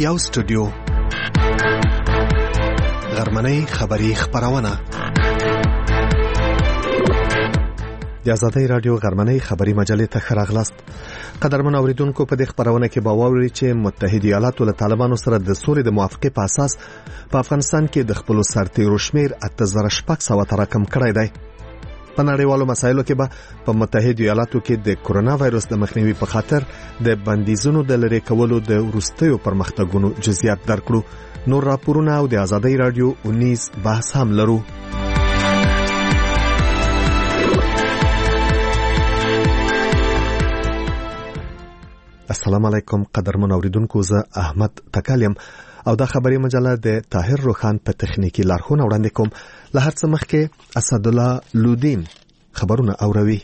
یو سټوډیو غرمنۍ خبری خبرونه د آزادۍ رادیو غرمنۍ خبری مجلې ته خراغلاست. قدرمن اوریدونکو په دې خبرونه کې به واورئ چې متحده ایالاتو له طالبانو سره د سولې د موافقې په اساس په افغانستان کې د خپل سرتیرو شمیر 8600 ته راکم کړی دی. په نړیوالو مسایلو کې به په متحده ایالاتو کې د کرونا وایرس د مخنیوي په خاطر د بندیزونو د لری کولو د وروستیو پرمختګونو جزئیات درکړو. نور راپورونه او د آزادۍ رادیو 19 بحث هم لرو. السلام علیکم قدرمن اوریدونکو، زه احمد تکالیم او دا خبری مجله د طاهر روخان په تخنیکی لارښوونه وړاندې کوم. له هر څه مخکې اسدالله لودین خبرونه اوروي.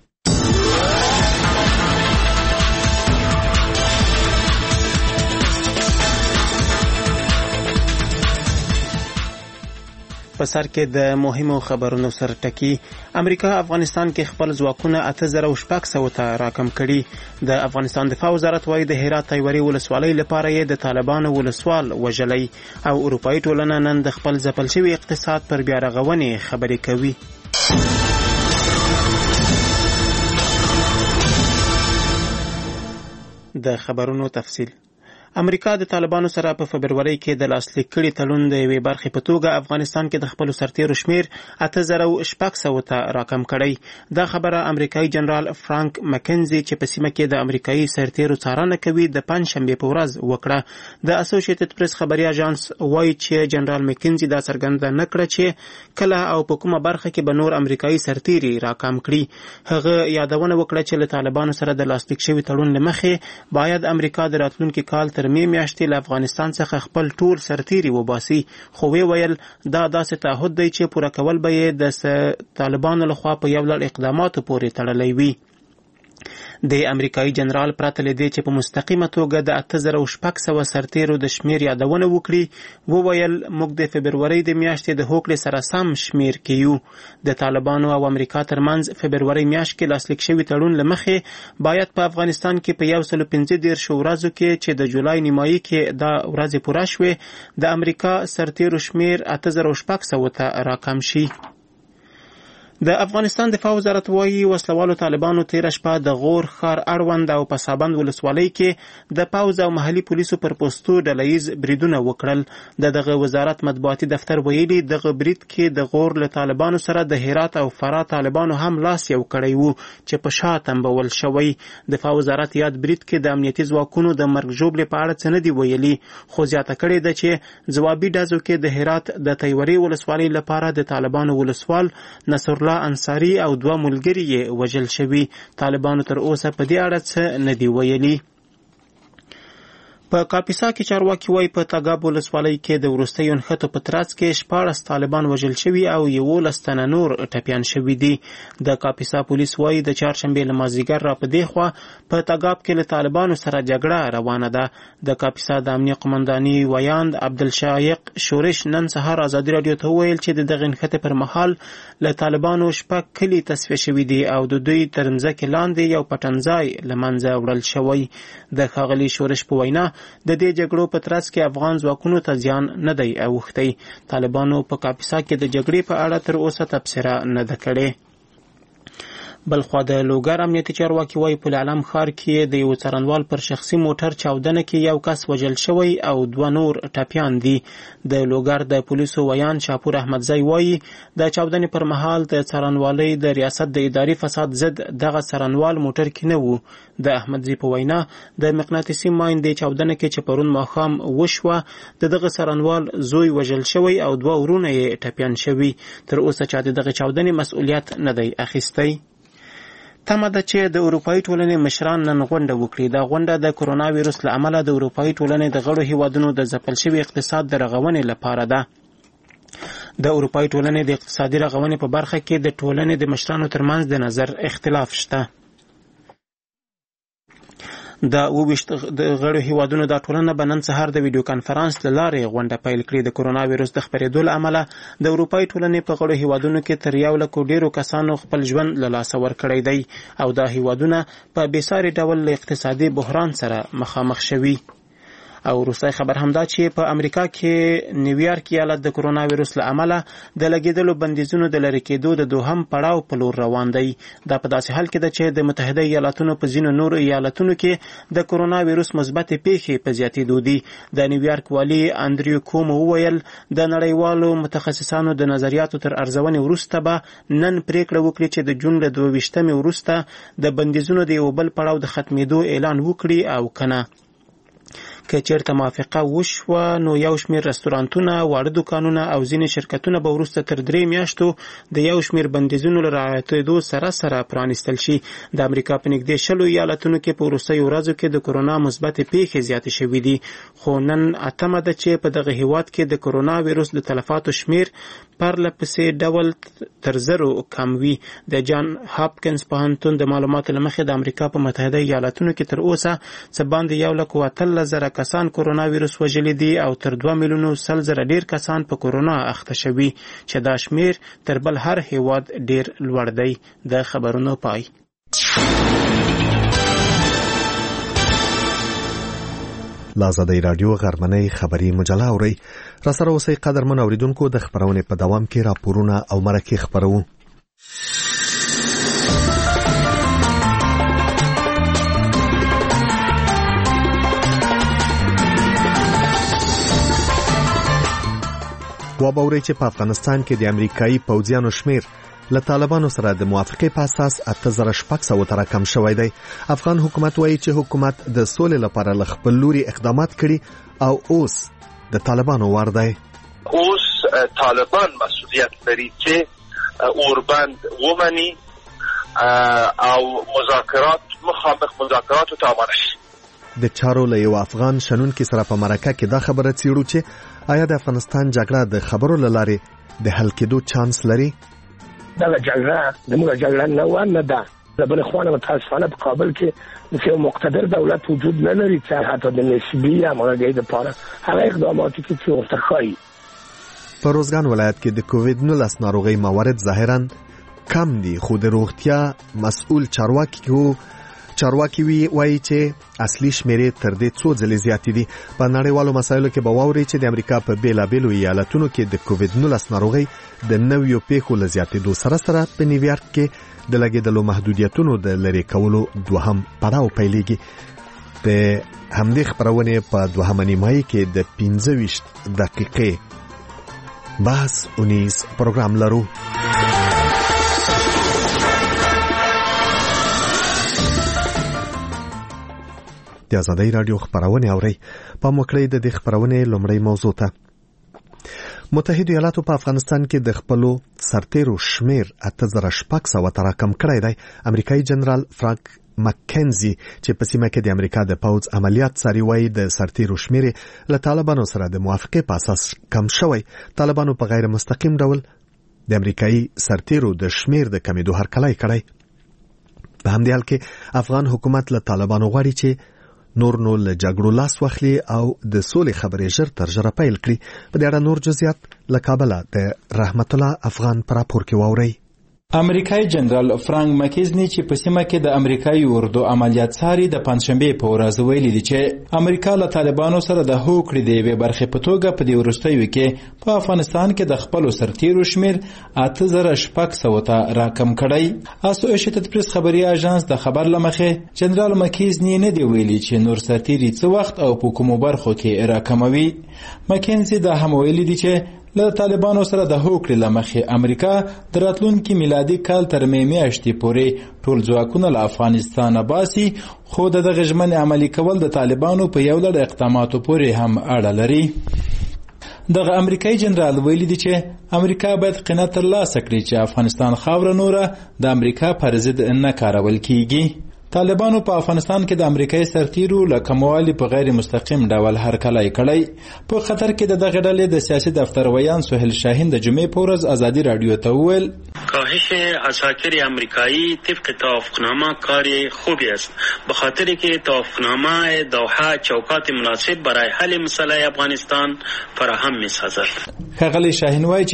په سر کې د مهمو خبرونو سره ټکی. امریکا افغانستان کې خپل ځواکونه 8600 ته راکم کړي. د افغانستان دفاع وزارت وايي د هرات تایوري ولسوالۍ لپاره یې د طالبانو ولسوال وژلې او اروپאי ټولنه نن د خپل ځپل شوی اقتصاد پر بیا رغونې خبرې کوي. د خبرونو تفصیل. امریکا د طالبانو سره په فبرवरी کې د لاسلیک کړي تړون د یوې برخې په توګه افغانستان کې د خپل سرتیرو شمیر 8600 ته راکم کړی. دا خبره امریکایي جنرال فرانک مکنزي چې په سیمه کې د امریکایي سرتیرو څارنه کوي د پنځشنبه په ورځ وکړه. د اسوسییټډ پریس خبري اژانس وایي چې جنرال مکنزي دا څرګنده نکړه چې کله او په کومه برخه کې به نور امریکایي سرتیري راکم کړي. هغه یادونه وکړه چې له طالبانو سره د لاسلیک شوی تړون لمخې باید امریکا د راتلونکي کال تر میاشتې له افغانستان څخه خپل ټول سرتیري وباسي، خو وی ویل دا داسې تعهد دی چې پوره کول به یې د طالبانو لخوا په یو لړ اقداماتو پورې تړلی وي. د امریکایي جنرال پرته لدې چې په مستقیمه توګه د 8600 سرتیرو د شمیر یادونه وکړي، وویل موږ د فبرवरी د میاشتې د هوکړې سره سم شمیر کیو. د طالبانو او امریکا ترمنځ فبرवरी میاشت کې لاسلیک شوی تړون لمخې باید په افغانستان کې په 115 ورځو کې چې د جولای نیمایي کې دا ورځې پوره شوې د امریکا سرتیرو شمیر 8600 ته راکم شي. د افغانستان دفاع وزارت وايي وسلوالو طالبانو تیر شپه د غور ښار اړوند او پسابند ولسوالۍ کې د پاوز او محلي پولیسو پر پوسټو ډلهیز بریدونه وکړل. دغه وزارت مطبوعاتي دفتر ویلي دغه برید کې د غور له طالبانو سره د هرات او فراه طالبانو هم لاس یو کړی وو چې په شا تنبول شوی. دفاع وزارت یاد برید کې د امنیتي ځواکونو د مرګ ژوبلې په اړه څه نه دی ویلي، خو زیاته کړې ده چې ځوابي ډزو کې د هرات د تایوري ولسوالۍ لپاره د طالبانو ولسوال نصر انصاری او 2 ملګري یې وژل شوي. طالبانو تر اوسه په دې اړه څه نه دی ویلي. په کاپیسا کې چارواکي وایي په تګاب ولسوالۍ کې د وروستیو نښتو په ترڅ کې 14 طالبان وژل شوي او 11 تنه نور ټپیان شوي دي. د کاپیسا پولیس وایي د چهارشنبه لمازیګر را په دی خوا په تګاب کې له طالبانو سره جګړه روانه ده. د کاپیسا د امنیه قومنداني ویاند عبدالشایق شورش نن سهار آزادي رادیو ته ویل چې د دغه نښتې پر مهال له طالبانو شپږ کلي تصفیه شوي دي او د دوی تر مځکې لاندې یو پټنځای له منځه وړل شوی. د ښاغلي شورش په وینا د دې جګړو په ترڅ کې افغان ځواکونو ته زیان نه دی اوښتی. طالبانو په کاپیسا کې د جګړې په اړه تر اوسه تبصره نه ده کړې. بلخوا د لوګر امنیتي چارواکي وایي په العلم ښار کې د یو څارنوال پر شخصي موټر چاودنه کې یو کس وژل شوی او 2 نور ټپیان دي. د لوګر د پولیسو ویان شاپور احمدزی وایي د چاودنې پر مهال د څارنوالۍ د ریاست د اداري فساد ضد دغه څارنوال موټر کې نه وو. د احمدزی په وینا د مقناطیسي ماین د چاودنه کې چې پرون ماښام وشوه دغه څارنوال زوی وژل شوی او 2 ورونه یې ټپیان شوي. تر اوسه چا دغه چاودنې مسؤلیت نه دی اخیستی. تمه ده چې د اروپאי ټولنې مشران نن غونډه وکړي. دا غونډه د کرونا وایرس له امله د اروپאי ټولنې د غړو هیوادونو د ځپل شوي اقتصاد د رغونې لپاره ده. د اروپאי ټولنې د اقتصادي رغونې په برخه کې د ټولنې د مشرانو ترمنځ د نظر اختلاف شته. د 22 غړو هیوادونو د ټولنه به نن سهار د ویډیو کانفرنس له لارې غونډه پیل کړي. د کرونا وایرس د خپرېدو له امله د اروپאי ټولنې په غړو هیوادونو کې تر 1 لک ډیرو کسانو خپل ژوند له لاسه ورکړی دی او دا هیوادونه په بېساري ډول له اقتصادي بحران سره مخامخ شوي. او وروستی خبر همدا چې په امریکا کې نیویارک ایالت د کرونا وایرس له امله د لګیدلو بندیزونو د لرې کېدو د دوهم پړاو په لور روان دی. دا په داسې حال کې ده چې د متحده ایالاتونو په ځینو نورو ایالتونو کې د کرونا وایرس مثبت پیښې په زیاتېدو دي. د نیویارک والي اندریو کومو وویل د نړیوالو متخصصانو د نظریاتو تر ارزونې وروسته به نن پریکړه وکړي چې د جون له 22 وروسته د بندیزونو د یو بل پړاو د ختمېدو اعلان وکړي او کنه. که چېرته موافقه وشوه نو یو شمېر رستورانتونه، واړه دوکانونه او ځینې شرکتونه به وروسته تر 3 میاشتو د یو شمېر بندیزونو له رعایتېدو سره پرانیستل شي. د امریکا په نږدې 10 ایالتونو کې په وروستیو ورځو کې د کرونا مثبت پیښې زیاتې شوې دي، خو نن 8 ده چې په دغه هیواد کې د کرونا وایرس د تلفاتو شمېر پرله پسې ډول تر 0 کم وي. د جان هاپکینز پوهنتون د معلوماتو له مخې د امریکا په متحده ایالتونو کې تر اوسه څه باندې 1,13,000 کسان کرونا وایرس وژلي دي او تر 2,100,000 ډیر کسان په کرونا اخته شوي، چې دا شمیر تر بل هر هیواد ډیر لوړ دی. د خبرونو پای. لازادی رادیو غرمنۍ خبری مجله اوري. را سره اوسئ قدرمن اوریدونکو، د خبرونې په دوام کې راپورونه او مرکې خبرو. وبوري چې په افغانستان کې د امریکایي پوځیانو شمیر له طالبانو سره د موافقې په اساس 8600 تر کم شوی دی. افغان حکومت وایي چې حکومت د سولې لپاره له خپل لوري اقدامات کړي او اوس د طالبانو وار دی. اوس طالبان مسؤلیت لري چې اوربند ومني او مخامخ مذاکرات ته آماده شي. د چارو له یو افغان شنونکي سره په مرکه کې دا خبره څیړو چې آیا د افغانستان جګړه د خبرو له لارې د حل کېدو چانس لري؟ دا جګړه زموږ جګړه نه ده. د بل خوانه متاسفانه په کابل کې یو مقتدر دولت وجود نه لري چې حتی د نسبی همغږۍ لپاره هغه اقدامات چې ورته ښایي. په روزګان ولایت کې د کووډ-19 ناروغۍ موارد ظاهراً کم دي، خو د روغتیا مسؤل چارواکي وایي چې اصلي شمیرې تر دې څو ځلې زیاتې دي. په نړیوالو مسایلو کې به واورئ چې د امریکا په بیلابیلو ایالتونو کې د کووډ-19 ناروغۍ د نویو پیښو له زیاتېدو سره په نیویارک کې د لګېدلو محدودیتونو د لرې کولو دوهم پړاو پیلېږي. د همدې خبرونې په دوهمه نیمایي کې د 25 دقیقې بحث اونیز پروګرام لرو. د آزادۍ رادیو خبرونه اوري. په موکړې د دې خبرونه لومړی موضوع ته. متحده ایالاتو په افغانستان کې د خپلو سرتیرو شمیر 8600 تر کم کړی دی. امریکایي جنرال فرانک مکنزي چې په سیمه کې د امریکا د پوځ عملیات څاري وایي د سرتیرو شمیر له طالبانو سره د موافقې په اساس کم شوی. طالبانو په غیر مستقیم ډول د امریکایي سرتیرو د شمیر د کمیدو هرکلی کړی. په همدې حال کې افغان حکومت له طالبانو غواړي چې نور له جګړو لاس واخلي او د سولې خبرې ژر تر ژره پیل کړي. په دې اړه نور جزئیات له کابل د رحمت الله افغان پر راپور کې واوري. امریکایي جنرال فرانک مکیزنی چې په سیمه کې د امریکایي اردو عملیات څاري د پنځشنبه په ورځ ویلي دي چې امریکا له طالبانو سره د هوکړې د یوې برخې په توګه په دې وروستیو کې په افغانستان کې د خپل سرتیرو شمیر 8600 ته راکم کړی. اسوسییټډ پریس خبري اژانس د خبر لمخې جنرال مکیزنی نه دی ویلي چې نور سرتیري څه وخت او په کومو برخو کې راکموي. مکینزي دا هم ویلي دي چې له طالبانو سره د هوکړې لمخې امریکا د راتلونکي میلادي کال تر مې میاشتې پورې ټول ځواکونه له افغانستانه باسي، خو دغه ژمنې عملي کول د طالبانو په یو لړ اقداماتو پورې هم اړه لري. دغه امریکایي جنرال ویلي دي چې امریکا باید قناعت ترلاسه کړي چې افغانستان خاوره نوره د امریکا پر ضد نه کارول کیږي. طالبانو په افغانستان کې د امریکایي سرتیرو له کموالي په غیر مستقیم ډول هرکلی کړی. په خطر کې د دغه ډلې د سیاسي دفتر ویان سهیل شاهین د جمعې په ورځ آزادی رادیو ته وویل کاهش عساکر امریکایی طبق توافقنامه کار خوبی است، به خاطر که توافقنامه دوحه چوکات مناسب برای حل مسئله افغانستان فراهم می‌سازد. ښاغلی شاهین وایي چې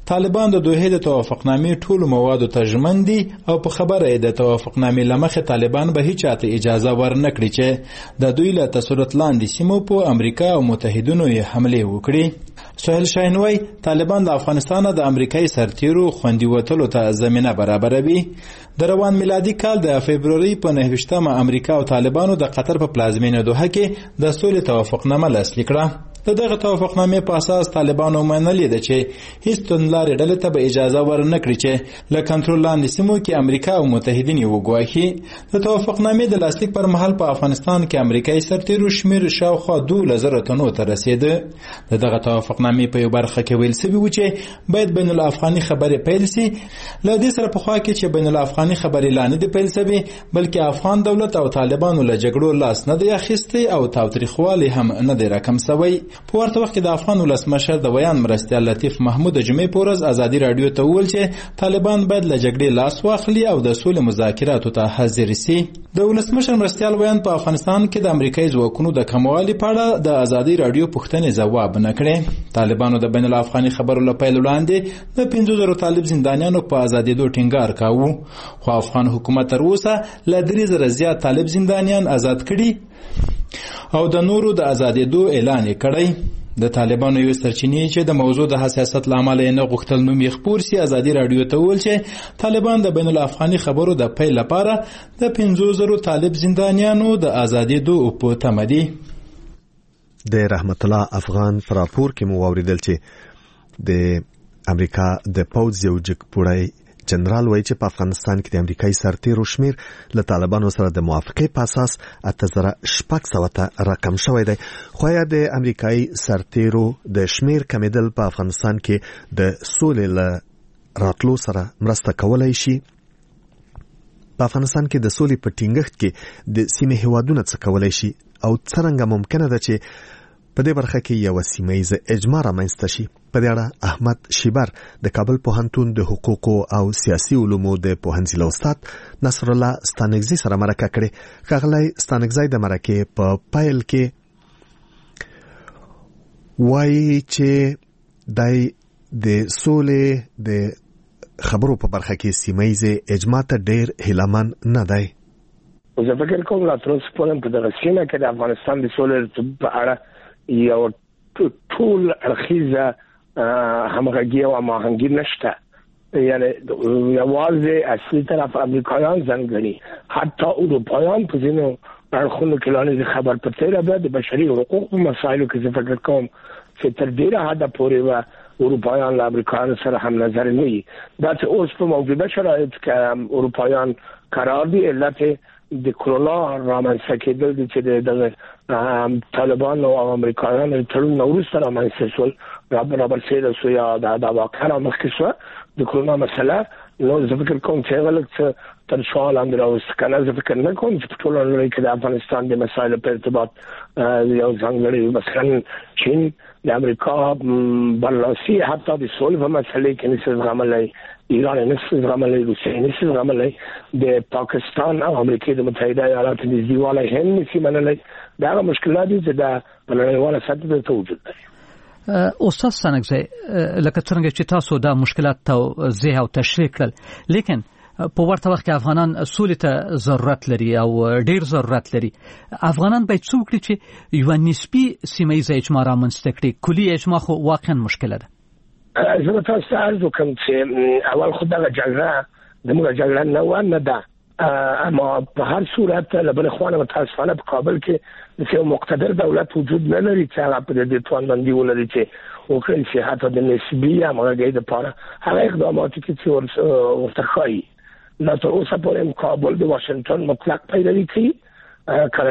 طالبان د دوحې د توافقنامې ټولو موادو ته ژمن دي او په خبره د توافقنامې له مخې طالبان به هیڅ چاته اجازه ورنکړي چې د دوی له تسلط لاندې سیمو په امریکا او متحدینو یې حملې وکړي. سهیل شاهین وایي طالبان د افغانستان د امریکایي سرتیرو خوندي وتلو ته زمینه برابروي. د روان میلادي کال د فبروري په 9 امریکا او طالبانو د قطر په پلازمینه دوحه کې د سولې توافقنامه لاسلیک کړه. د دغه توافقنامې په اساس طالبانو منلې ده چې هیڅ توندلارې ډلې ته به اجازه ورنکړي چې له کنټرول لاندې سیمو کې امریکا او متحدین یې وګواښي. د توافقنامې د لاسلیک پر مهال په افغانستان کې امریکایي سرتیرو شمیر شاوخوا 2000 تنو ته رسیده. د دغه توافقنامې په یو برخه کې ویل شوي و چې باید بین الافغاني خبرې پیل شي. له دې سره پخوا کې چې بین الافغاني خبرې لا نه دي پیل شوي بلکې افغان دولت او طالبانو له جګړو لاس نه دی اخیستی او تاوتریخوالی هم نه دی راکم شوی. په ورته وخت کې د افغان ولسمشر د ویان مرستیال لطیف محمود د جمعې په ورځ ازادي راډیو ته وویل چې طالبان باید له جګړې لاس واخلي او د سولې مذاکراتو ته حاضر شي. د ولسمشر مرستیال ویان په افغانستان کې د امریکایي ځواکونو د کموالي په اړه د ازادي راډیو پوښتنې ځواب نه کړې. طالبانو د بین الافغاني خبرو له پیل وړاندې د 50,000 طالب زندانیانو په ازادېدو ټینګار کاوه، خو افغان حکومت تر اوسه له 3,000 زیات طالب زندانیان آزاد کړي او د نورو د ازادېدو اعلان یې کړی. د طالبانو یو سرچینې چې د موضوع د حساسیت له امله نه غوښتل نوم یې خپور سي ازادي راډیو ته وویل چې طالبان د بین الافغاني خبرو د پیل لپاره د 50,000 طالب زندانیانو د ازادېدو په تمه دي. د رحمت الله افغان پر راپور کې مو اوریدل چې د امریکا د پوځ یو جګپوړی جنرال وایي چې په افغانستان کې د امریکایي سرتیرو شمیر له طالبانو سره د موافقې په اساس 8600 ته راکم شوی دی. خو یا د امریکایي سرتیرو د شمیر کمیدل په افغانستان کې د سولې له راتلو سره مرسته کولای شي. په افغانستان کې د سولې په ټینګښت کې د سیمې هیوادونو څخه کولای شي او څرنګه ممکنه ده چې په دې برخه کې یو سیمه‌ییزه اجماع رامنځته شي. په دې اړه احمد شیبر د کابل پوهنتون د حقوقو او سیاسي علومو د پوهنځي استاد نصر الله ستانکزي سره مرکه کړې. ښاغلی ستانکزي د مرکې په پایل کې وایي چې د سولې د خبرو په برخه کې سیمه‌ییزه اجماع ته ډېر هیلهمن نه دی. زه فکر کوم لا تر اوسه پورې په دغه سیمه کې د افغانستان د سولې په اړه یو ټول اړخیزه همغږي او هماهنګي نشته. یعنی یوازې اصلي طرف امریکایان ځانګړي حتی اروپایان په ځینو اړخونو کې لاندې خبر پرته را د بشري حقوقو مسایلو کې زه فکر کوم چې تر ډیره حده پورې و اروپایان له امریکایانو سره هم نظر نه وي. دا چې اوس په موجوده شرایط کې اروپایان قرار دي علت د کرونا رامنځته کېدل دي چې د طالبان او امریکایانو تړون وروسته رامنځته شول برابر سره سو یا د واقعا مخکې شو د کرونا مسله. نو زه فکر کوم چې غلط تر سوال لاندې راوست کنه. زه فکر نه کوم چې ټول نړۍ کې د افغانستان د مسایلو په ارتباط یو ځانګړی مثلا چین د امریکا برلاسي حتی د سولې په مسله کې نشي زغملای، ایران نشي زغملای، روسیه نشي زغملای، د پاکستان او امریکا د متحده ایالاتو د دیواله هم نشي منلای. دا مشکلات دي چې د نړیواله سطح ته وجود لري. استاد ستانکزي لکه څنګه چې تاسو دا مشکلات توضیح او تشریح کړل، لیکن په ورته وخت کې افغانان سولې ته ضرورت لري او ډیر ضرورت لري. افغانان باید څه وکړي چې یو نسبی سیمه‌ییزه اجماع رامنځته کړي؟ کلي اجماع خو واقعا مشکله ده. زه تاسو ته عرض وکړم چې اول خو دغه جګړه زموږ جګړه نه ده، اما په هر صورت لبل خوانه متاسفانه په کابل کې یو مقتدر دولت وجود نه لري چې هغه په دې توانمندي ولري چې وکړي چې حتی د نسبی همغږۍ لپاره هغه اقدامات چې ورته ښایي. لا تر اوسه پورې کابل د واشنگټن مطلق پیروي کوي. کله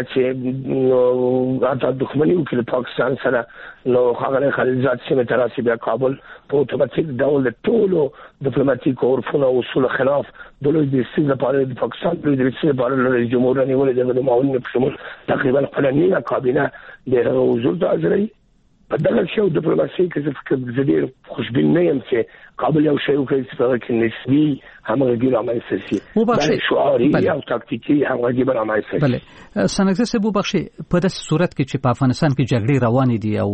چې حتی دښمني وکړي پاکستان سره نو هغه خلیلزاد سیمه ته راسي بیا کابل په اتوماتیک ډول د ټولو ډیپلوماټیک عرفونو او اصولو خلاف د لوی د سیمې لپاره د پاکستان د رئیس لپاره رئیس جمهور نیولې د معاونین په شمول تقریبا خپل نیمه کابینه د حضور ته حاضرې. په دغه شی او ډیپلوماسي کې چې فکر زدي خوشبین نه یم چې کابل یو شی وکړي چې په نسبی همغږي رامنځته شي. بلکې شعاري او تاکتیکي همغږي رامنځته شي. بله ستانکزي صاحب وبخښئ، په داسې صورت کې چې په افغانستان کې جګړې روانې دي او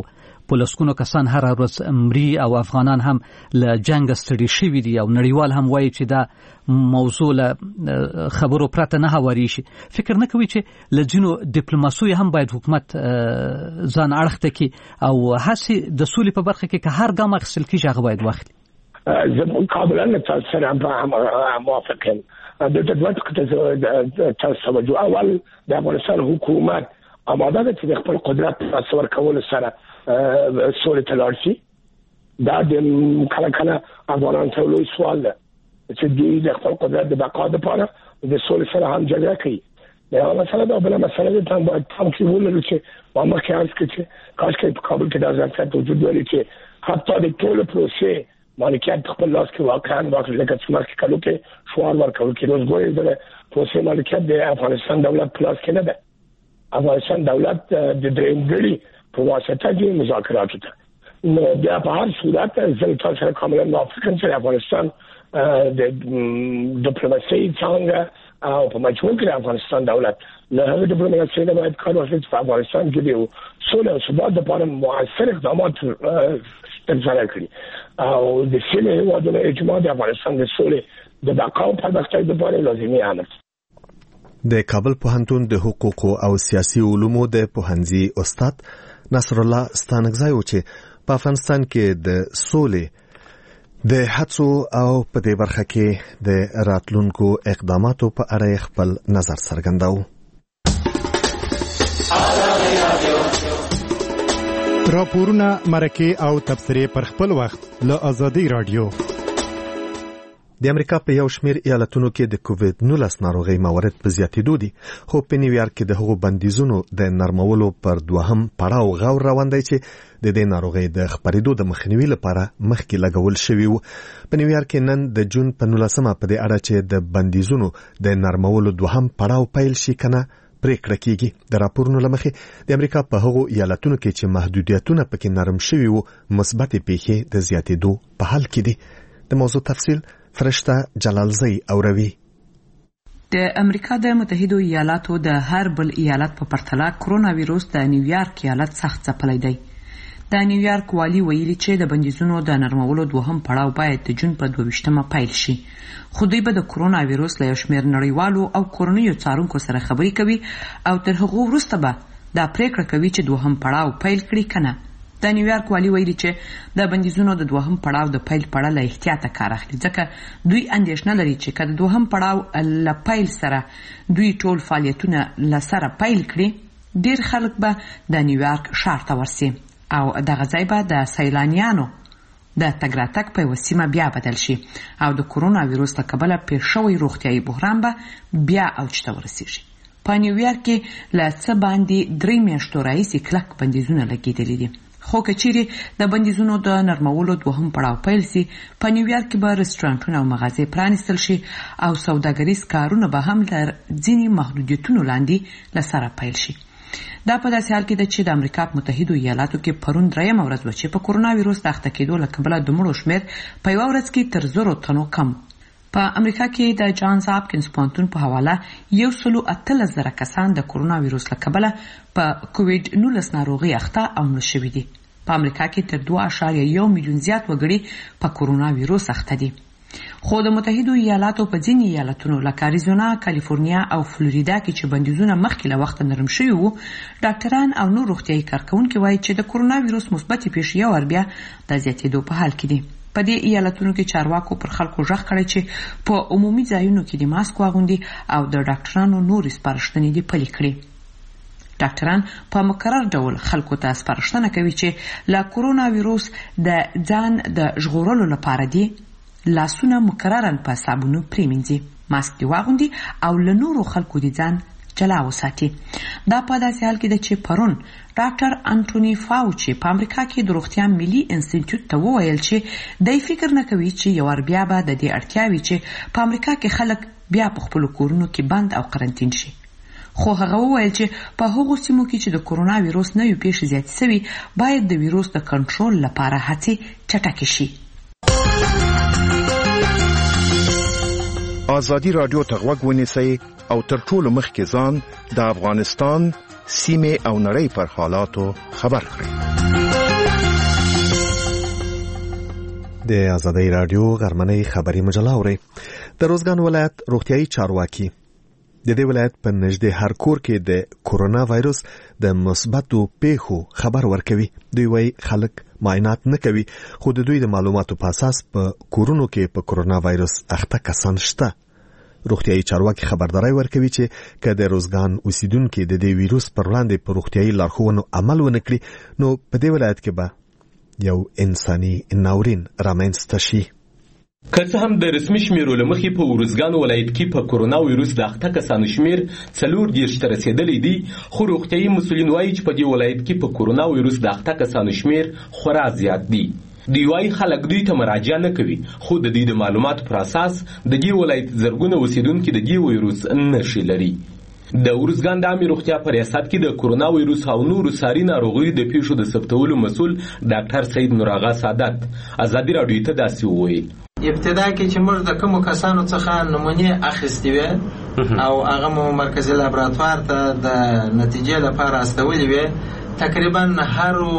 پولسکونو کسان هر ورځ مري او افغانان هم له جنگ ستړي شوي دي او نړیوال هم وایي چې دا موضوع له خبرو پرته نه هواري شي. فکر نه کوي چې له ځینو ډیپلوماسي هم باید حکومت ځان اړخته کړي او هڅې د سولې په برخه کې که هر ګام اخیستل کېږي هغه باید واخلي؟ زه قابلا تاسو سره موافق یم. د دوه توجه اول د افغانستان حکومت آماده ده چې د خپل قدرت په ورکولو سره سولې ته لاړ شي. دا د کله کله افغانان ته لوی سوال ده چې دوی د خپل قدرت د بقا لپاره د سولې سره هم جګړه کوي. دا مسله ده. بله مسله ده چې باید هم چې ولرو چې ما مخکې عرض کړم چې کاش کې په کابل کې دا ظرفیت وجود ولري چې حتی د ټولو پروسې مالکیت خپل لاس کې واقعا لکه چې مرکه کلو کې شوار ورکول کې روز ګوري د پروسې مالکیت د افغانستان دولت پلاس کې نه ده. افغانستان دولت د درېمګړي په واسطه کې مذاکرات ته نو بیا په هر صورت زه تاسو سره کاملا موافق یم چې افغانستان د ډیپلوماسي څنګه او په مجموع کې افغانستان دولت له هغه ډیپلوماسي نه باید کار وکړي چې افغانستان کې د سولې او ثبات لپاره مؤثر اقدامات ترسره کړي او د سیمې هیوادونو اجماع د افغانستان د سولې د بقا او پرمختګ لپاره لازمي عمل. د کابل پوهنتون د حقوقو او سیاسي علومو د پوهنځي استاد نصر الله ستانکزی و چې په افغانستان کې د سولې د هڅو او په دې برخه کې د راتلونکو اقداماتو په اړه خپل نظر څرګنداوه. راپورونه مرکه او تبصره پر خپل وخت له ازادي رادیو. د امریکا په یو شمېر ایالتونو کې د کووید-19 ناروغي موارد په زیاتېدو دي، خو په نیویارک کې د هغو بندیزونو د نرمولو پر دوهم پړاو غور روان دی چې د دې ناروغي د خپرېدو د مخنیوي لپاره مخکې لګول شوی و. په نیویارک کې نن د جون په 19 په دې اړه چې د بندیزونو د نرمولو دوهم پړاو پیل شي کنه پریکړه کیږي. د راپورونو لمخې د امریکا په هغو ایالتونو کې چې محدودیتونه پکې نرم شوي وو مثبت پیښې د زیاتېدو په حال کې دي. د موضوع تفصیل فرشته جلالزی اوروي. د امریکا د متحده ایالاتو د هر بل ایالت په پرتله کرونا ویروس د نیویارک ایالت سخت ځپلی دی. د نیویارک والی ویلي چې د بندیزونو د نرمولو دوهم پړاو باید د جون په 22 پیل شي. خو دوی به د کرونا ویروس له شمېر نړیوالو او کورنیو څارونکو سره خبرې کوي او تر هغه وروسته به دا پریکړه کوي چې دوهم پړاو پیل کړي کنه. د نیویارک والی ویلي چې د بندیزونو د دوهم پړاو د پیل په اړه له احتیاطه کار اخلي، ځکه دوی اندېښنه لري چې که د دوهم پړاو له پیل سره دوی ټول فعالیتونه له سره پیل کړي، ډېر خلک به د نیویارک ښار ته ورسي او دغه ځای به د سیلانیانو د تګ راتګ په یوه سیمه بیا بدل شي او د کرونا ویروس له کبله پیښ شوی روغتیایي بحران به بیا اوج ته ورسیږي. په نیویارک کې له څه باندې 3 میاشتو راهیسې کلک بندیزونه لګېدلي دي. خو که چیرې د بندیزونو د نرمولو دوهم پړاو پیل سي، په نیویارک کې به رستورانټونه او مغازې پرانیستل شي او سوداګریز کارونه به هم له ځینې محدودیتونو لاندې له سره پیل شي. دا په داسې حال کې ده چې د امریکا په متحده ایالاتو کې پرون 3مه ورځ وه چې په کرونا ویروس د اخته کېدو له کبله د مړو شمېر په یوه ورځ کې تر 1000 تنو کم. په امریکا کې د جانز هاپکینز پوهنتون په حواله 118,000 کسان د کرونا ویروس له کبله په کووید-19 ناروغي اخته او مړه شوي دي. په امریکا کې تر 2.1 میلیون زیات وګړي په کرونا ویروس اخته دي. خو د متحده ایالاتو په ځینې ایالتونو لکه اریزونا، کالیفورنیا او فلوریدا کې چې بندیزونه مخکې له وخته نرم شوي وو، ډاکټران او نور روغتیایي کارکوونکي وایي چې د کرونا ویروس مثبتې پیښې یو وار بیا د زیاتېدو په حال کې دي. په دې ایالتونو کې چارواکو پر خلکو غږ کړی چې په عمومي ځایونو کې د ماسک واغوندي او د ډاکټرانو نورې سپارښتنې دې پلي کړي. ډاکټران په مکرر ډول خلکو ته سپارښتنه کوي چې له کرونا ویروس د ځان د ژغورلو لپاره دي لاسونه مکررن په صابون پریمنځي، ماسک دی واغوندي او له نورو خلکو دي ځان جلا وساتي. دا په داسې حال کې ده چې پرون ډاکټر انټونی فاوچي په امریکا کې د روغتیا ملي انسټیټیوټ ته وویل چې دوی فکر نه کوي چې یو ور بیا به د دې اړتیا وي چې په امریکا کې خلک بیا په خپل کورونو کې بند او قرنطین شي. خو هغه وویل چې په هغو سیمو کې چې د کرونا ویروس نوې پیښې زیاتې شوي باید د ویروس د کنټرول لپاره هڅې چټکې شي. ازادي رادیو ته غوږ ونیسئ او تر ټولو مخکې ځان د افغانستان سیمې او نړۍ پر حالاتو خبر کړئ. د آزادۍ رادیو غرمنۍ خبري مجله اوري. د روزګان ولایت روغتیايي چارواکي د دې ولایت په نږدې هر کور کې د کورونا وایروس د مثبتو پیښو خبر ورکوي. دوی وايي خلک معاینات نه کوي، خو د دوی د معلوماتو په اساس په کورونو کې په کورونا وایروس اخته کسان شته. روغتیايي چارواکي خبرداري ورکوي چې که د روزګان اوسیدونکو د دې وایروس پر وړاندې په روغتیايي لارښوونو عمل ونکړي، نو په دې ولایت کې به یو انساني ناورین رامنځته شي. که څه هم د رسمي شمیرو له مخې په روزګان ولایت کې په کورونا وایروس د اخته کسانو شمیر 40 ته رسیدلی دی، خو روغتیايي مسؤلین وایي چې په دې ولایت کې په کورونا وایروس د اخته کسانو شمیر خورا زیات دی. دوی وايي خلک دوی ته مراجعه نه کوي، خو د دې د معلوماتو پر اساس د دې ولایت زرګونه اوسیدونکي د دې وایروس نښې لري. د روزګان د عامه روغتیا په ریاست کې د کورونا وایروس او نورو ساري ناروغیو د پیښو د ثبتولو مسؤل ډاکټر سید نوراغا سعادت ازادي راډیو ته داسې وویل: ابتدا کې چې موږ د کومو کسانو څخه نمونې اخیستې وې او هغه مو مرکزي لابراتوار ته د نتیجې لپاره استولې وې، تقریبا هرو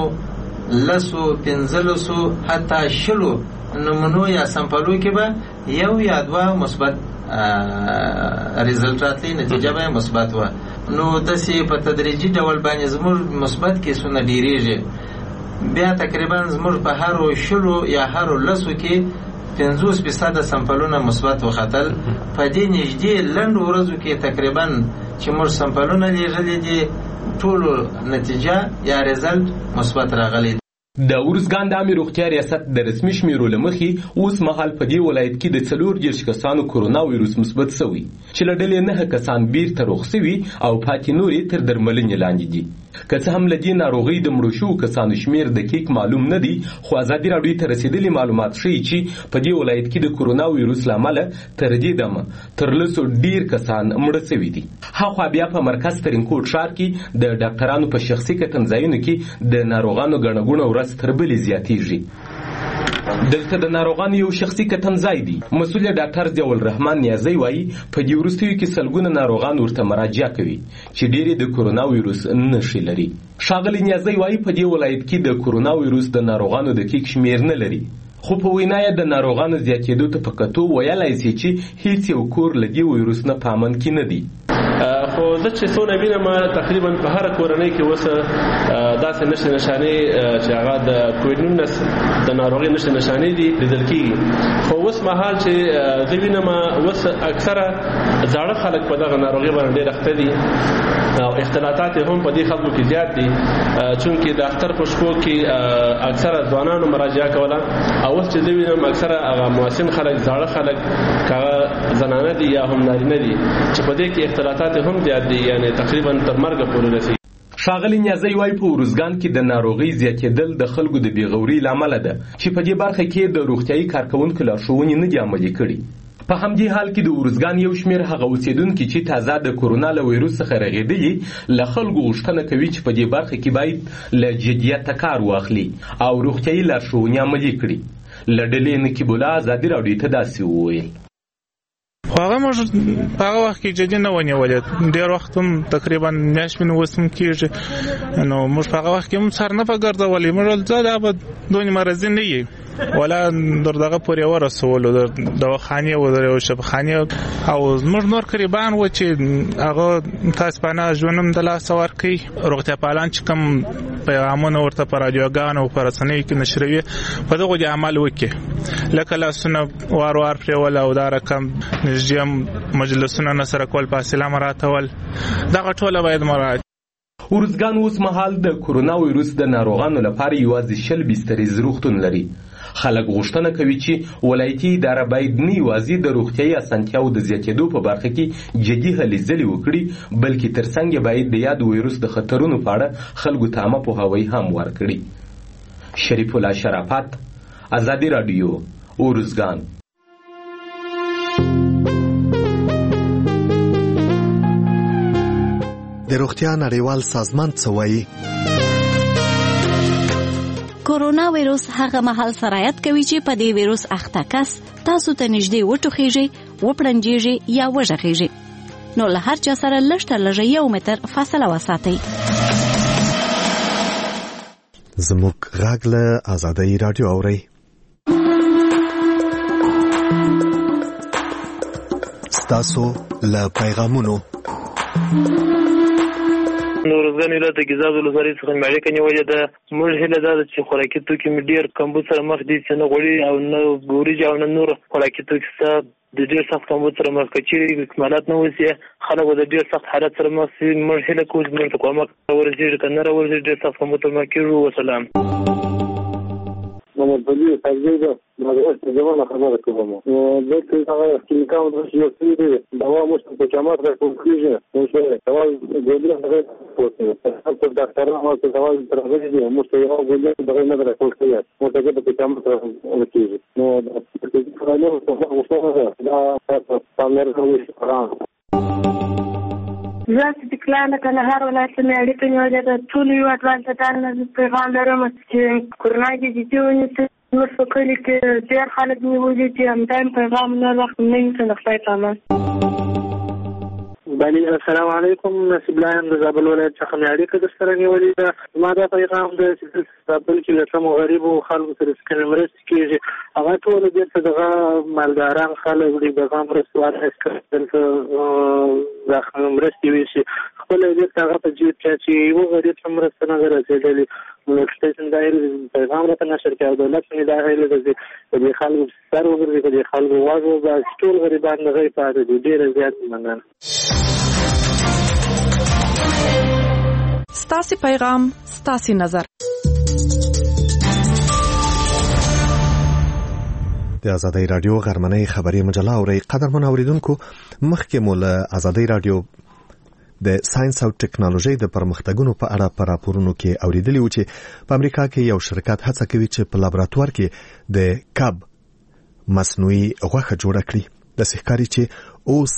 15 حتی 20 نمونو یا سمپلو کې به یو یا دوه مثبت ریزلټ راتلی، نتیجه به مثبت و. نو داسې په تدریجي ډول باندې زموږ مثبت کیسونه ډیریږي، بیا تقریبا زموږ په هرو 20 یا هرو 10 کې 50% سمپلونه مثبت وختل. په دې نږدې لنډ ورځو کې تقریبا چې موږ سمپلونه لیږلي دي ټولو نتیجه یا ریزلټ مثبت راغلی. د روزګان د عامه روغتیا ریاست د رسمي شمیرو له مخې اوس مهال په دې ولایت کې د 40 کسانو کورونا وایروس مثبت شوی، چې له ډلې 9 کسان بیرته روغ شوي او پاتې نورې تر درملنې لاندې دي. که څه هم له دې ناروغۍ د مړو شوو کسانو شمیر دقیق معلوم نه دی، خو ازادي راډیو ته رسیدلي معلومات ښیي چې په دې ولایت کې د کورونا وایروس له امله تر دې دمه تر 100 ډیر کسان مړه شوي دي. هاخوا بیا په مرکز ترینکوټ ښار کې د ډاکټرانو په شخصي کتنځایونو کې د ناروغانو ګڼه ګوڼه ورځ تر بلې زیاتېږي. دلته د ناروغانو یو شخصي کتنځای دی. مسؤل ډاکټر ضیاء الرحمن نیازی وایي په دې وروستیو کې سلګونه ناروغان ورته مراجعه کوي چې ډېری د کورونا وایروس نښې لري. ښاغلی نیازی وایي په دې ولایت کې د کورونا وایروس د ناروغانو دقیق شمیر نه لري، خو په وینا یې د ناروغانو زیاتېدو ته په کتو ویلی سي چې هیڅ یو کور له دې وایروس نه په امن کې نه دی. خو زه چې څونه وینم تقریبا په هره کورنۍ کې اوس داسې نښې نښانې چې هغه د کووډ-19 د ناروغۍ نښې نښانې دي لیدل کېږي. خو اوس مهال چې زه وینم اوس اکثره زاړه خلک په دغه ناروغۍ باندې ډېر اخته دي او اختلاطات هم په دې خلکو کې زیات دي، چونکې د اختر په شپو کې اکثره ځوانانو مراجعه کوله او اوس چې زه وینم اکثره هغه موسن خلک زاړه خلک هغه زنانه دي یا هم نارینه دي چې په دې کې اختلاطات هم زیات دي، یعنی تقریبا تر مرګه پورې رسي. ښاغلی نیازی وایي په روزګان کې د ناروغۍ زیاتېدل د خلکو د بېغورۍ له امله ده چې په دې برخه کې د روغتیايي کارکوونکو لارښوونې نه دي عملي کړي. په همدې حال کې د روزګان یو شمېر هغه اوسېدونکي چې تازه د کورونا له وایروس څخه رغېدلي له خلکو غوښتنه کوي چې په دې برخه کې باید له جدیته کار واخلي او روغتیايي لارښوونې عملي کړي. له ډلې نقیب الله ازادي راډیو ته داسې وویل: هغه موږ هغه وخت کې جدي نه ونیولې، ډېر وخت هم تقریبا میاشت مې اوس هم کېږي، نو موږ هغه وخت کې هم سر نه په ګرځولې. موږ دا به دونې مرضي نه یي ولا در دغه پورې ورسولو د دواخانې و د شفاخانې او موږ نور قریبان و چې هغه تاسپانه ژوندم د لاس ورکي. روغتیا پالان چې کوم پیغامونه ورته پر رادیوګانو او پر رسنیو کې نشروي په دغه د عمل وکړي، لکه لاسونه وار وار پرېول او دا رقم نږدې مجلسونه نه سره کول، فاصله مراعاتول، دغه ټوله باید مراعات. روزګان اوس مهال د کورونا وایروس د ناروغانو لپاره یوازې 20 بسترې روغتون لري. خلک غوښتنه کوي چې ولایتي اداره باید نه یوازې د روغتیايي اسانتیاو د زیاتېدو په برخه کې جدي هلې ځلې وکړي، بلکې ترڅنګ باید د یاد وایروس د خطرونو په اړه خلکو ته عامه پوهاوی هم ورکړي. شریف الله شرافت، ازادي راډیو، روزګان. د روغتیا نړیوال سازمان څه وایي؟ کورونا وایروس هغه مهال سرایت کوي چې په دې وایروس اخته کس تاسو ته نږدې وټوخیږي، وپړنجیږي یا وژغیږي، نو له هر چا سره لږ تر لږه 1 متر فاصله وساتئ. زموږ غږ له آزادۍ راډیو اورئ. ستاسو له پیغامونو نورزګان ولایت د ګیزاب ولسوالۍ څخه مې اړیکه نیولې ده. موږ هیله دا ده چې خوراکي توکي مې ډېر کمبود سره مخ دي چې نه غوړي او نه ګوري او نه نور خوراکي توکي شته. د ډېر سخت کمبود سره مخ کچې اکمالات نه وسي خلک د ډېر سخت حالت سره مخ شي. موږ هیله کوو چې موږ ته کومک ورسېږي که نه راورسېږي ډېر سخت کمبود سره مخ کېږو. وسلام. محمد بلي تاجي ده ماده ځوانه خبره کوم. دلته هغه کیمیکال د یو څه دی دوا مو په جامات راکوم کیږي نو څه دوا ګولې هغه پوهه په ډاکټر هغه دوا ترغلي دي مو څه یو ګولې دغه نه راکول کیږي مو ته په جامات راکول کیږي نو د خلانو په وسوسه دا پامیر کوي. زه چې کلانه کنه هر ولایت مې اړیکه نیولې ده. ټول یو اتلانتان پیغام لرم چې کورونا کې چې ونیسي نور په کلي کې ډېر خلک نیولي چې همدایم پیغام نه وخت نه یې خدای پامان. بله السلام علیکم. نصیب الله یم د زابل ولایت څخه مې اړیکه درسره نیولې ده. زما دا پیغام دی چې زابل کې له کومو غریبو خلکو سره چې کومې مرستې کېږي هغه ټول دلته دغه مالداران خلک دي دغه مرستې واخیستل دلته مرستې وشي خپله یې دلته هغه په جیب کې چې یوه غریب ته مرسته نه ده رسېدلې. نوټیفیکیشن دایر پیغام راته نشر کړي او دولت مې دا هیله ده چې په دې خلکو سر وګرځي په دې خلکو غوږ وباسي ټول غریبان دغه پاتې دي. ډېره زیات مننه. ستاسې پیغام ستاسې نظر. د ازادۍ رادیو غرمنۍ خبري مجله اوري. قدرمن اوریدونکو مخکې مو له ازادۍ رادیو د ساينس او ټکنالوژي د پرمختګونو په اړه پر راپورونو کې اوریدلی و چې په امریکا کې یو شرکت هڅه کوي چې په لابراتوار کې د کب مصنوعي غوښه جوړه کړي. د ښکاري چې اوس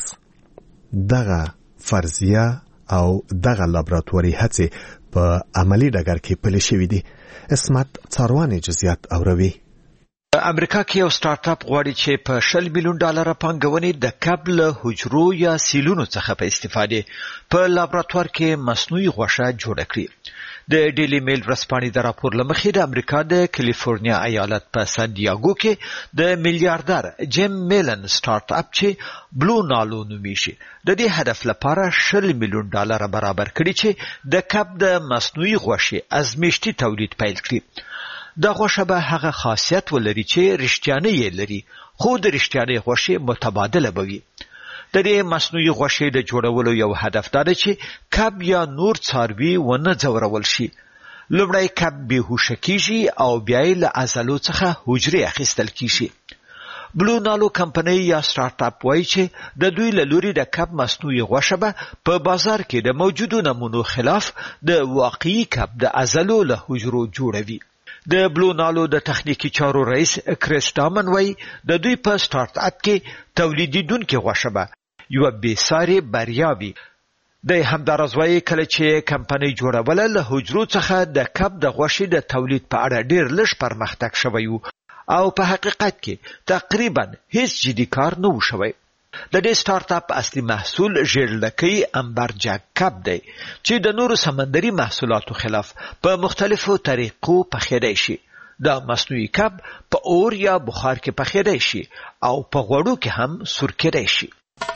دغه فرضیه او دغه لابراتواري هڅې په عملی ډګر کې پلي شوې دي. اسمت څاروانې جزئیات اوروي. امریکا کې یو سٹارټ اپ غواړي چې په $100 ملیون پانګونې د کب له حجرو یا سیلونو څخه په استفاده په لابراتوار کې مصنوعي غوښه جوړه کړي. د ډیلی میل ورځپاڼې د راپور لمخې د امریکا د کالیفورنیا ایالت په سان دیاګو کې د میلیارډر جیم میلن سٹارټ اپ چې بلو نالو نومیږي د دې هدف لپاره $100 ملیون برابر کړي چې د کب د مصنوعي غوښې ازمیښتي تولید پیل کړي. دا غوښه به هغه خاصیت ولري چې رښتیانه یې لري خو د رښتیانه غوښې متبادله بوي. د دې مصنوعي غوښې د جوړولو یو هدف دا دی چې کب یا نور څاروي ونه ځورول شي. لومړی کب بېهوشه کیږي او بیا یې له عضلو څخه حجرې اخیستل کیږي. بلو نالو کمپنۍ یا سٹارټ اپ وایي چې د دوی له لوري د کب مصنوعي غوښه به په بازار کې د موجودو نمونو خلاف د واقعي کب د عضلو له حجرو جوړوي. د بلو نالو د تخنیکی چارو رئیس کریس ډامن وایي د دوی په سٹارټ اپ کې تولیدونکو غوښه به یو بېساري بریا وي. د همدارز وایي کله چې کمپنۍ جوړوله له حجرو څخه د کب د غوښې د تولید په اړه ډېر لږ پرمختګ شوی و او په حقیقت کې تقریبا هیڅ جدي کار نه و شوی. د دې سٹارټ اپ اصلي محصول ژیړلکۍ امبرجاک کب دی چې د نورو سمندري محصولاتو خلاف په مختلفو طریقو پخېدای شي. دا مصنوعي کب په اور یا بخار کې پخېدای شي او په غوړو کې هم سور کېدای شي.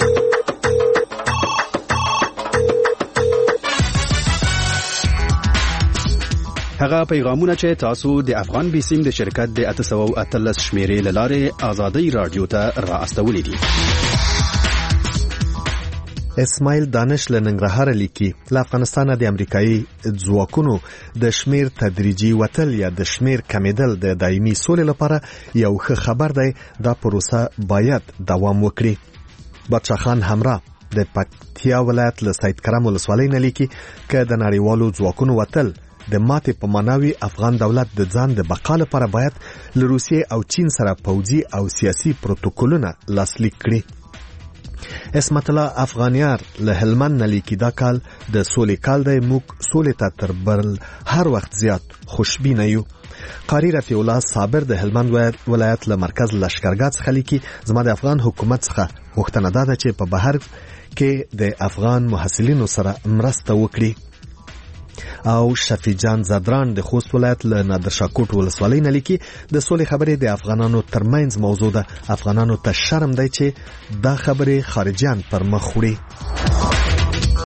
هغه پیغامونه چې تاسو د افغان بیسیم د شرکت د 813 شمیرې لاره ازادۍ رادیو ته را استولې دي. اسماعیل دانش له ننګرهار لیکي له افغانستان د امریکایي ځواکونو د شمیر تدریجي وتل یا د شمیر کمیدل د دایمي سولې لپاره یو ښه خبر دی. دا پروسه باید دوام وکړي. بادشاه خان همراه د پکتیا ولایت له سید کرم ولسوالۍ نه لیکي که د نړیوالو ځواکونو وتل د ماتې په معناوي افغان دولت د ځان د بقا لپاره باید له روسیې او چین سره پوځي او سیاسي پروتوکولونه لاسلیک کړي. اسمت الله افغانیار له هلمند نه لیکي دا کال د سولې کال دی. موږ سولې ته تر بل هر وخت زیات خوشبینه یو. قاری رفیع الله صابر د هلمند ولایت له مرکز لشکرګاه څخه لیکي زما د افغان حکومت څخه غوښتنه ده چې په بهر کې د افغان محصلینو سره مرسته وکړي. او شفیجان زدران د خوست ولایت له نادرشاهکوټ ولسوالۍ نه لیکي د سولې خبرې د افغانانو ترمنځ موضوع ده. افغانانو ته شرم دی چې دا خبرې خارجيان پر مخ وړي.